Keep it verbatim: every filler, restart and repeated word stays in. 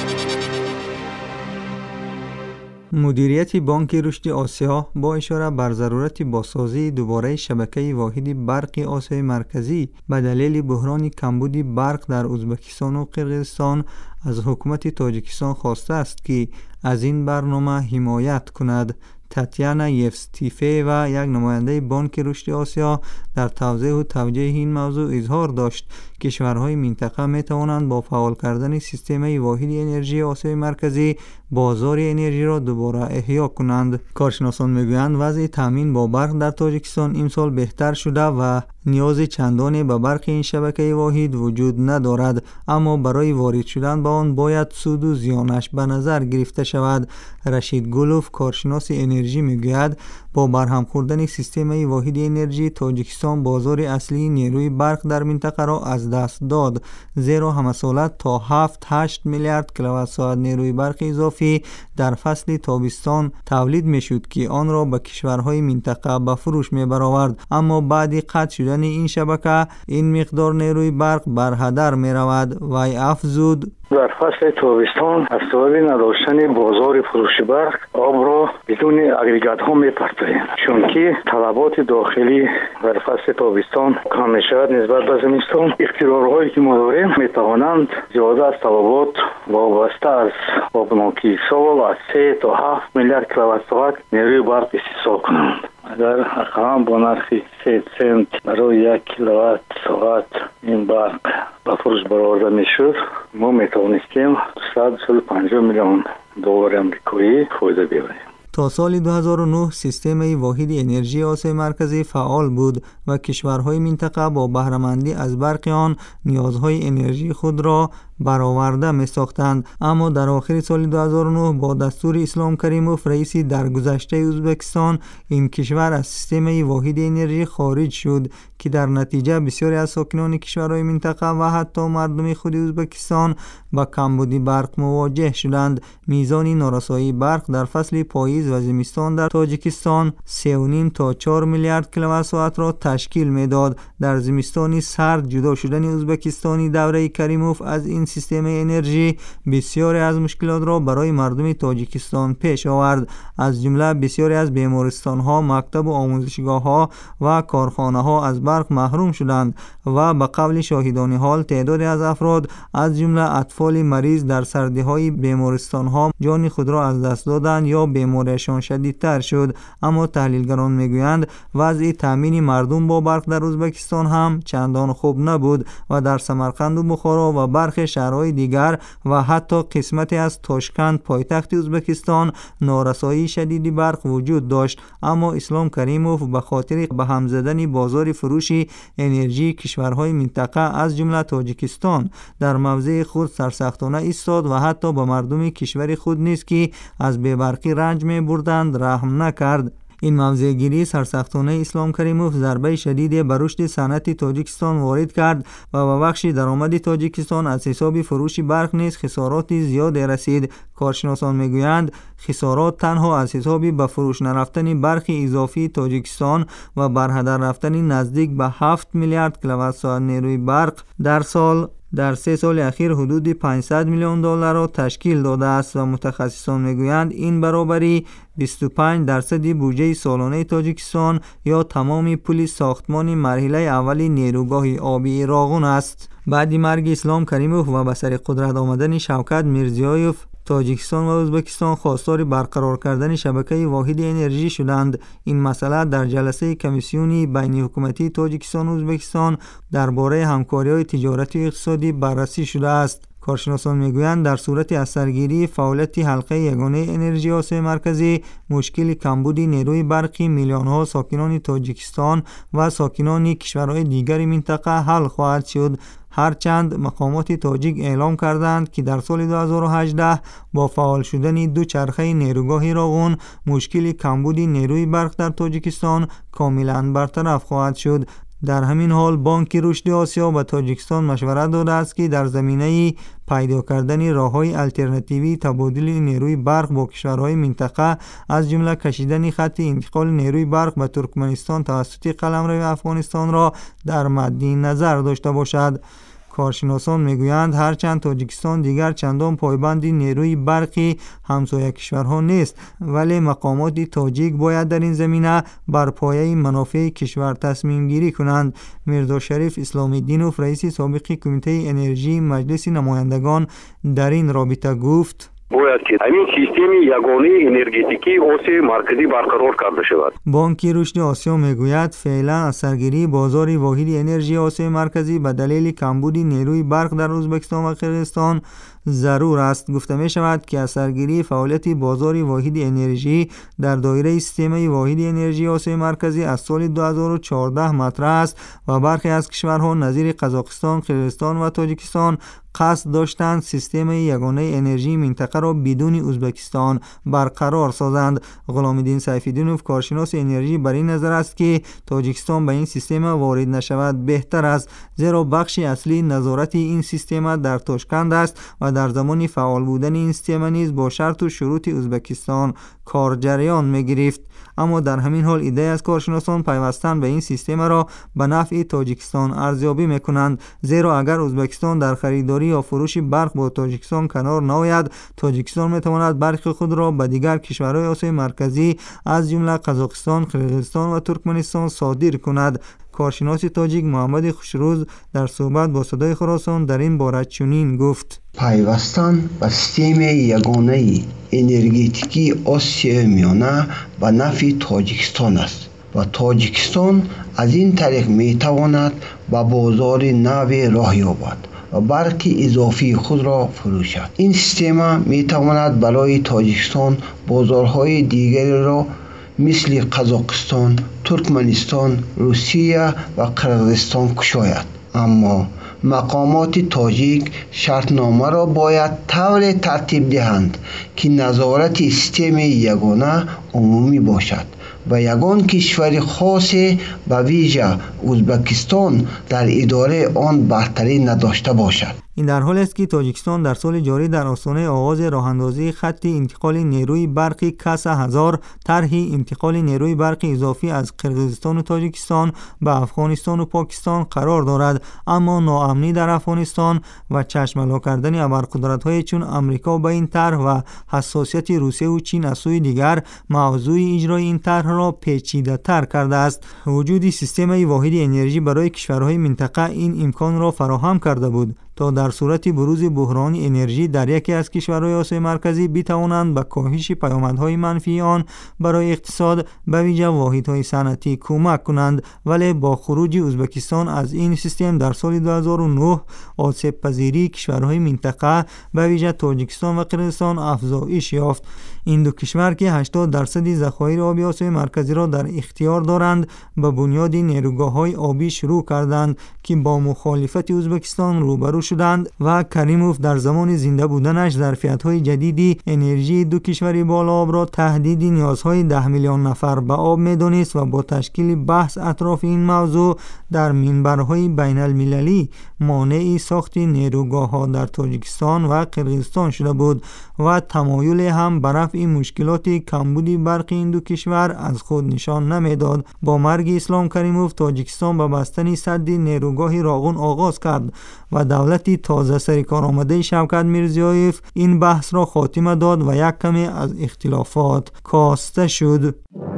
مدیریت بانک رشد آسیا با اشاره بر ضرورت بازسازی دوباره شبکه واحد برق آسیای مرکزی به دلیل بحران کمبود برق در ازبکستان و قرقیزستان از حکومت تاجیکستان خواسته است که از این برنامه حمایت کند. تاتیانا یفستیفه و یک نماینده بانک رشد آسیا در توضیح و توجیه این موضوع اظهار داشت کشورهای منطقه می توانند با فعال کردن سیستم واحد انرژی آسیای مرکزی بازار انرژی را دوباره احیا کنند. کارشناسان میگویند وضع تامین با برق در تاجیکستان امسال بهتر شده و نیاز چندانی به برق این شبکه واحد وجود ندارد، اما برای وارد شدن به آن باید سود و زیانش به نظر گرفته شود. رشید گلوف کارشناس انرژی میگوید با برهم خوردن سیستم واحد انرژی تاجیکستان بازار اصلی نیروی برق در منطقه را از دست داد، زیرا همسالت تا هفت هشت میلیارد کیلووات ساعت نیروی برق اضافی در فصل تابستان تولید میشد که آن را به کشورهای منطقه به فروش میبرآورد، اما بعد قطع شدن این شبکه این مقدار نیروی برق بر هدر میرود. وی افزود در فصل تابستان از سبب نداشتن بازار فروش برق آب را بدون اگریگات ها میپرتیم، چون که طلبات داخلی در فصل تابستان کم میشود نسبت به زمستان. اختیارهایی که ما داریم میتوانند زیاده از طلبات وابسته از آبناکی سال از سه تا هفت میلیارد کیلووات ساعت نیروی برق استحصال کنند. اگر اقام با نرخ سه سنت برای یک کیلووات ساعت این برق به فروش برآورده میشد، ما میتوانستیم صد و پنجاه میلیون دلار آمریکایی فایده ببریم. تا سال دو هزار و نه سیستم واحد انرژی آسیای مرکزی فعال بود و کشورهای منطقه با بهره‌مندی از برق آن نیازهای انرژی خود را برآورده می ساختند. اما در آخر سال دو هزار و نه با دستور اسلام کریموف رئیس درگذشته ازبکستان این کشور از سیستم واحد انرژی خارج شد که در نتیجه بسیاری از ساکنان کشورهای منطقه و حتی مردم خود ازبکستان با کمبود برق مواجه شدند. میزان نارسایی برق در فصل پاییز و زمستان در تاجیکستان سه و نیم تا چهار میلیارد کیلووات ساعت را تشکیل میداد. در زمستان سرد جدا شدن ازبکستانی دوره کریموف از این سیستم انرژی بسیاری از مشکلات را برای مردم تاجیکستان پیش آورد، از جمله بسیاری از بیمارستان ها، مکتب و آموزشگاه ها و کارخانه ها از برق محروم شدند و به قول شاهدان حال تعدادی از افراد از جمله اطفال مریض در سردی های بیمارستان ها جان خود را از دست دادند یا بیماریشان شدیدتر شد. اما تحلیلگران میگویند وضع تامین مردم با برق در ازبکستان هم چندان خوب نبود و در سمرقند و بخارا و برخی شهرهای دیگر و حتی قسمتی از تاشکند پایتخت ازبکستان نارسایی شدیدی برق وجود داشت. اما اسلام کریموف به خاطر به هم زدن بازار فروش انرژی کشورهای منطقه از جمله تاجیکستان در موضع خود سرسختانه ایستاد و حتی به مردم کشور خود نیز که از بی‌برقی رنج می بردند رحم نکرد. این موضع گیری سرسختانه اسلام کریموف ضربه شدید به رشد صنعت تاجیکستان وارد کرد و به بخش درآمد تاجیکستان از حساب فروش برق نیز خسارات زیادی رسید. کارشناسان میگویند خسارات تنها از حساب به فروش نرفتن برق اضافی تاجیکستان و برهدر رفتن نزدیک به هفت میلیارد کیلووات ساعت نیروی برق در سال در سه سال اخیر حدود پانصد میلیون دلار را تشکیل داده است و متخصصان میگویند این برابری بیست و پنج درصد بودجه سالانه تاجیکستان یا تمام پول ساختمان مرحله اول نیروگاه آبی راغون است. بعد مرگ اسلام کریموف و به سر قدرت آمدن شوکت میرزیایوف تاجیکستان و ازبکستان خواستار برقرار کردن شبکه واحد انرژی شدند. این مسئله در جلسه کمیسیونی بین حکومتی تاجیکستان و ازبکستان درباره همکاری‌های تجارتی و اقتصادی بررسی شده است. کارشناسان میگویند در صورت از سرگیری فعالیت حلقه یگانه انرژی آسیای مرکزی مشکل کمبود نیروی برقی میلیون‌ها ساکنان تاجیکستان و ساکنان کشورهای دیگر منطقه حل خواهد شد. هرچند مقامات تاجیک اعلام کردند که در سال دو هزار و هجده با فعال شدن دو چرخه نیروگاه راغون مشکل کمبود نیروی برق در تاجیکستان کاملا برطرف خواهد شد. در همین حال بانک رشد آسیا به تاجیکستان مشورت داده است که در زمینه پیدا کردن راه‌های الटरनेटिव्ی تبادل نیروی برق با کشورهای منطقه از جمله کشیدن خط انتقال نیروی برق به ترکمنستان توسط قلمرو افغانستان را در مد نظر داشته باشد. کارشناسان میگویند هرچند تاجیکستان دیگر چندان پایبند نیروی برقی همسایه کشورها نیست، ولی مقامات تاجیک باید در این زمینه بر پایه منافع کشور تصمیم گیری کنند. میرزا شریف اسلامی دینوف رئیس سابق کمیته انرژی مجلس نمایندگان در این رابطه گفت باید که همین سیستم یگانه انرژتیکی آسیا مرکزی برقرار کرده شود. بانک رشد آسیا میگوید فعلا از سرگیری بازار واحد انرژی آسیا مرکزی به دلیل کمبود نیروی برق در ازبکستان و قرقیزستان ضرور است. گفته می شود که از سرگیری فعالیت بازار واحد انرژی در دایره سیستم واحد انرژی آسیا مرکزی از سال دو هزار و چهارده مطرح است و برخی از کشورها نظیر قزاقستان، قرقیزستان و تاجیکستان قصد داشتند سیستم یگانه انرژی منطقه را بدون ازبکستان برقرار سازند. غلامالدین سیف‌الدینوف کارشناس انرژی بر این نظر است که تاجیکستان به این سیستم وارد نشود بهتر است، زیرا بخش اصلی نظارت این سیستم در تاشکند است و در زمان فعال بودن این سیستم نیز با شرط و شروط ازبکستان کار جریان می گرفت. اما در همین حال ایده از کارشناسان پیوستن به این سیستم را به نفع تاجیکستان ارزیابی میکنند، زیرا اگر ازبکستان در خریداری یا فروش برق با تاجیکستان کنار نآید، تاجیکستان میتواند برق خود را به دیگر کشورهای آسیا مرکزی از جمله قزاقستان، قرقیزستان و ترکمنستان صادر کند. کارشناس تاجیک محمد خوشروز در صحبت با صدای خراسان در این باره چنین گفت: پیوستن به سیستم یگانه انرژتیکی آسیا میانه به نفع تاجیکستان است و تاجیکستان از این طریق میتواند به بازار نو راه یابد و برق اضافی خود را فروشد. این سیستم میتواند برای تاجیکستان بازارهای دیگری را مثل قزاقستان، ترکمنستان، روسیه و قرقیزستان گشاید. اما مقامات تاجیک شرطنامه را باید طور ترتیب دهند که نظارت سیستم یگانه عمومی باشد و یگان کشور خاص به ویژه ازبکستان در اداره آن برتری نداشته باشد. این در حالی است که تاجیکستان در سال جاری در آستانه آغاز راه‌اندازی خط انتقال نیروی برقی کاس هزار طرح انتقال نیروی برقی اضافی از قرقیزستان و تاجیکستان به افغانستان و پاکستان قرار دارد، اما ناامنی در افغانستان و چشم‌الو کردن ابرقدرت‌های چون آمریکا به این طرح و حساسیت روسیه و چین از سوی دیگر موضوع اجرای این طرح را پیچیده‌تر کرده است. وجود سیستم واحد انرژی برای کشورهای منطقه این امکان را فراهم کرده بود تا در صورت بروز بحران انرژی در یکی از کشورهای آسیا مرکزی بتوانند به کاهش پیامدهای منفی آن برای اقتصاد به ویژه واحدهای صنعتی کمک کنند. ولی با خروج ازبکستان از این سیستم در سال دو هزار و نه آسیب پذیری کشورهای منطقه به ویژه تاجیکستان و قرقیزستان افزایش یافت. این دو کشور که هشتاد درصد ذخایر آبی آسیا مرکزی را در اختیار دارند به بنیاد نیروگاه‌های آبی شروع کردند که با مخالفت ازبکستان روبرو شدند و کریموف در زمان زنده بودنش ظرفیت‌های جدیدی انرژی دو کشور بالا آب را تهدید نیازهای ده میلیون نفر به آب می‌دانست و با تشکیل بحث اطراف این موضوع در منبرهای بین المللی مانع ساخت نیروگاه‌ها در تاجیکستان و قرقیزستان شده بود و تمایل هم بر رفع مشکلات کمبود برق این دو کشور از خود نشان نمیداد. با مرگ اسلام کریموف تاجیکستان به بستن سد نیروگاه راغون آغاز کرد و دولت تازه سر کار آمده شوکت میرزیایف این بحث را خاتمه داد و یک کمی از اختلافات کاسته شد.